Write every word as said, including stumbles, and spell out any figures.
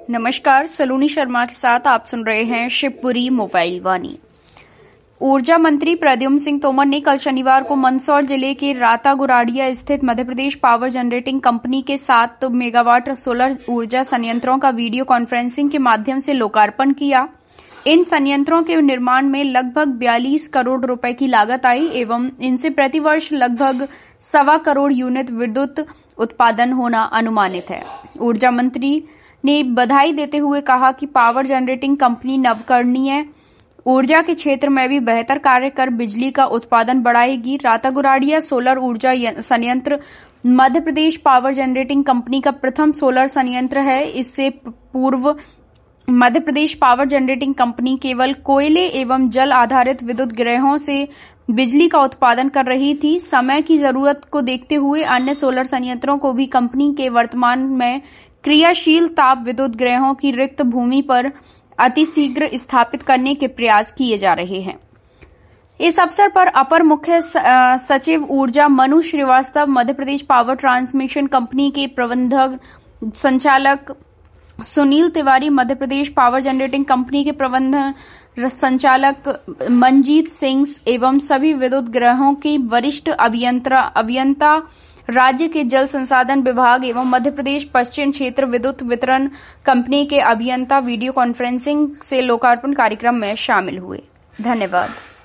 नमस्कार, सलोनी शर्मा के साथ आप सुन रहे हैं शिवपुरी मोबाइल वाणी। ऊर्जा मंत्री प्रद्युम्न सिंह तोमर ने कल शनिवार को मंदसौर जिले के राता गुराड़िया स्थित Madhya Pradesh power generating company के सात मेगावाट सोलर ऊर्जा संयंत्रों का वीडियो कॉन्फ्रेंसिंग के माध्यम से लोकार्पण किया। इन संयंत्रों के निर्माण में लगभग बयालीस करोड़ रुपए की लागत आई एवं इनसे प्रतिवर्ष लगभग सवा करोड़ यूनिट विद्युत उत्पादन होना अनुमानित है। ऊर्जा मंत्री ने बधाई देते हुए कहा कि पावर जनरेटिंग कंपनी नवकरणीय ऊर्जा के क्षेत्र में भी बेहतर कार्य कर बिजली का उत्पादन बढ़ाएगी। राता गुराड़िया सोलर ऊर्जा संयंत्र Madhya Pradesh power generating company का प्रथम सोलर संयंत्र है। इससे पूर्व Madhya Pradesh power generating company केवल कोयले एवं जल आधारित विद्युत गृहों से बिजली का उत्पादन कर रही थी। समय की जरूरत को देखते हुए अन्य सोलर संयंत्रों को भी कंपनी के वर्तमान में क्रियाशील ताप विद्युत गृहों की रिक्त भूमि पर अतिशीघ्र स्थापित करने के प्रयास किए जा रहे हैं। इस अवसर पर अपर मुख्य सचिव ऊर्जा Manu Srivastava, Madhya Pradesh power transmission company के प्रबंधक संचालक Sunil Tiwari, Madhya Pradesh power generating company के प्रबंध संचालक मंजीत सिंह एवं सभी विद्युत गृहों के वरिष्ठ अभियंता अभियंता राज्य के जल संसाधन विभाग एवं मध्य प्रदेश पश्चिम क्षेत्र विद्युत वितरण कंपनी के अभियंता वीडियो कॉन्फ्रेंसिंग से लोकार्पण कार्यक्रम में शामिल हुए। धन्यवाद।